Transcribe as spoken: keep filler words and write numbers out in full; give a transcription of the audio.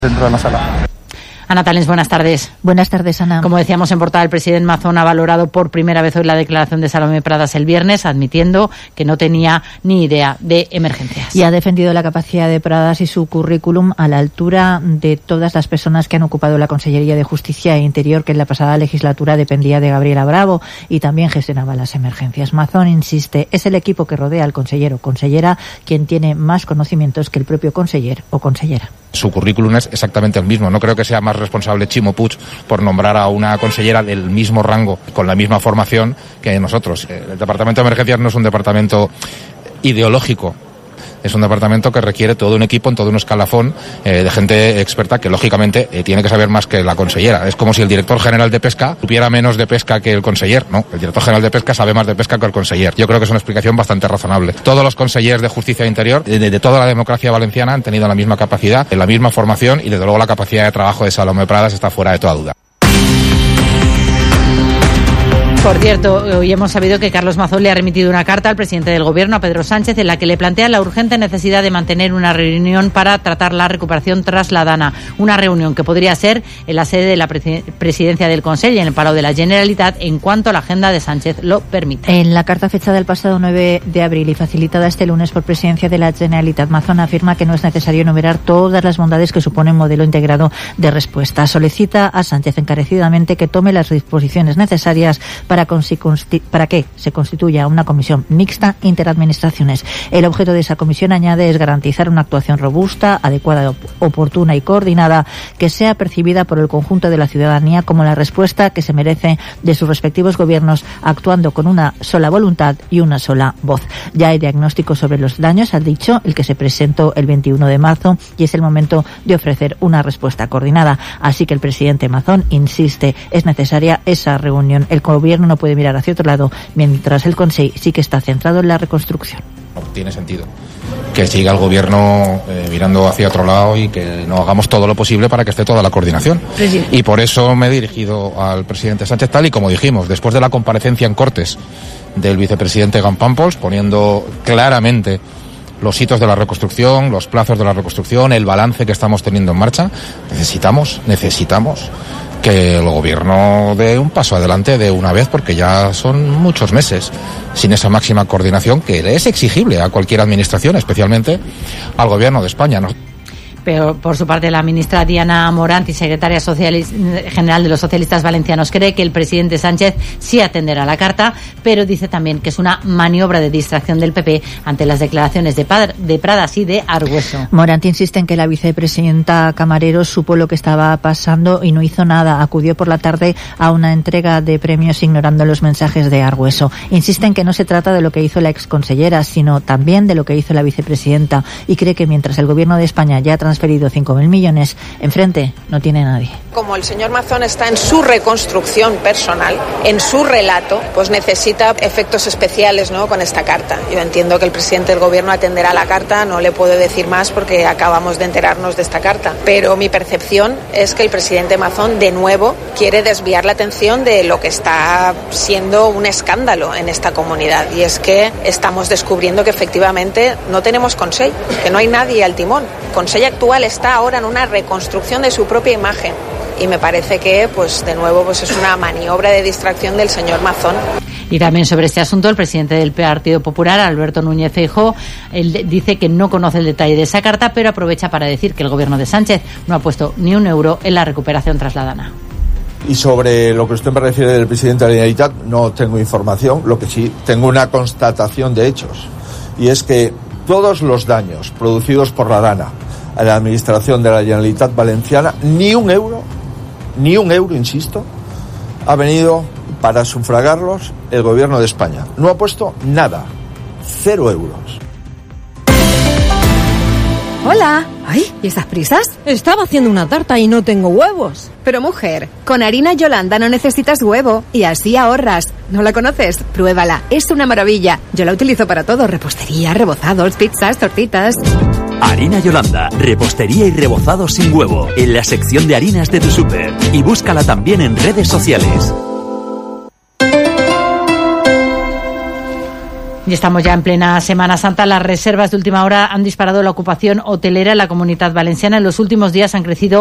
dentro de la sala. Ana Talens, buenas tardes. Buenas tardes, Ana. Como decíamos en portada, el presidente Mazón ha valorado por primera vez hoy la declaración de Salomé Pradas el viernes, admitiendo que no tenía ni idea de emergencias. Y ha defendido la capacidad de Pradas y su currículum a la altura de todas las personas que han ocupado la Consellería de Justicia e Interior, que en la pasada legislatura dependía de Gabriela Bravo y también gestionaba las emergencias. Mazón insiste, es el equipo que rodea al consellero o consellera quien tiene más conocimientos que el propio conseller o consellera. Su currículum es exactamente el mismo. No creo que sea más responsable Chimo Puig por nombrar a una consellera del mismo rango, con la misma formación que nosotros. El Departamento de Emergencias no es un departamento ideológico. Es un departamento que requiere todo un equipo, en todo un escalafón eh, de gente experta que, lógicamente, eh, tiene que saber más que la consellera. Es como si el director general de pesca supiera menos de pesca que el conseller. No, el director general de pesca sabe más de pesca que el conseller. Yo creo que es una explicación bastante razonable. Todos los consellers de Justicia e Interior, de, de toda la democracia valenciana, han tenido la misma capacidad, la misma formación y, desde luego, la capacidad de trabajo de Salomé Pradas está fuera de toda duda. Por cierto, hoy hemos sabido que Carlos Mazón le ha remitido una carta al presidente del Gobierno, a Pedro Sánchez, en la que le plantea la urgente necesidad de mantener una reunión para tratar la recuperación trasladana. Una reunión que podría ser en la sede de la presidencia del Consell y en el Palau de la Generalitat, en cuanto la agenda de Sánchez lo permita. En la carta fechada el pasado nueve de abril y facilitada este lunes por presidencia de la Generalitat, Mazón afirma que no es necesario enumerar todas las bondades que supone un modelo integrado de respuesta. Solicita a Sánchez encarecidamente que tome las disposiciones necesarias para, para que se constituya una comisión mixta interadministraciones. El objeto de esa comisión, añade, es garantizar una actuación robusta, adecuada, oportuna y coordinada que sea percibida por el conjunto de la ciudadanía como la respuesta que se merece de sus respectivos gobiernos, actuando con una sola voluntad y una sola voz. Ya hay diagnóstico sobre los daños, ha dicho, el que se presentó el veintiuno de marzo, y es el momento de ofrecer una respuesta coordinada. Así que el presidente Mazón insiste, es necesaria esa reunión. El gobierno no puede mirar hacia otro lado, mientras el Consell sí que está centrado en la reconstrucción. No tiene sentido que siga el gobierno eh, mirando hacia otro lado y que no hagamos todo lo posible para que esté toda la coordinación. Sí. Y por eso me he dirigido al presidente Sánchez, tal y como dijimos, después de la comparecencia en Cortes del vicepresidente Gampampols, poniendo claramente los hitos de la reconstrucción, los plazos de la reconstrucción, el balance que estamos teniendo en marcha. Necesitamos, necesitamos que el gobierno dé un paso adelante de una vez, porque ya son muchos meses sin esa máxima coordinación que es exigible a cualquier administración, especialmente al gobierno de España, ¿no? Pero, por su parte, la ministra Diana Morant, secretaria general de los socialistas valencianos, cree que el presidente Sánchez sí atenderá la carta, pero dice también que es una maniobra de distracción del P P ante las declaraciones de, Pad- de Pradas y de Argüeso. Morant insiste en que la vicepresidenta Camarero supo lo que estaba pasando y no hizo nada. Acudió por la tarde a una entrega de premios ignorando los mensajes de Argüeso. Insiste en que no se trata de lo que hizo la exconsellera, sino también de lo que hizo la vicepresidenta, y cree que mientras el gobierno de España ya ha transferido cinco mil millones, enfrente no tiene nadie. Como el señor Mazón está en su reconstrucción personal, en su relato, pues necesita efectos especiales, ¿no?, con esta carta. Yo entiendo que el presidente del gobierno atenderá la carta, no le puedo decir más porque acabamos de enterarnos de esta carta, pero mi percepción es que el presidente Mazón de nuevo quiere desviar la atención de lo que está siendo un escándalo en esta comunidad, y es que estamos descubriendo que efectivamente no tenemos Consell, que no hay nadie al timón. Consell actual está ahora en una reconstrucción de su propia imagen, y me parece que, pues de nuevo, pues es una maniobra de distracción del señor Mazón. Y también sobre este asunto, el presidente del Partido Popular, Alberto Núñez Feijóo, él dice que no conoce el detalle de esa carta, pero aprovecha para decir que el gobierno de Sánchez no ha puesto ni un euro en la recuperación trasladana. Y sobre lo que usted me refiere del presidente de la Generalitat, no tengo información. Lo que sí tengo una constatación de hechos, y es que todos los daños producidos por la DANA a la administración de la Generalitat Valenciana, ni un euro, ni un euro, insisto, ha venido para sufragarlos el gobierno de España. No ha puesto nada, cero euros. Hola. Ay, ¿y esas prisas? Estaba haciendo una tarta y no tengo huevos. Pero mujer, con harina Yolanda no necesitas huevo y así ahorras. ¿No la conoces? Pruébala, es una maravilla. Yo la utilizo para todo, repostería, rebozados, pizzas, tortitas. Harina Yolanda, repostería y rebozados sin huevo, en la sección de harinas de tu súper. Y búscala también en redes sociales. Y estamos ya en plena Semana Santa. Las reservas de última hora han disparado la ocupación hotelera en la Comunidad Valenciana. En los últimos días han crecido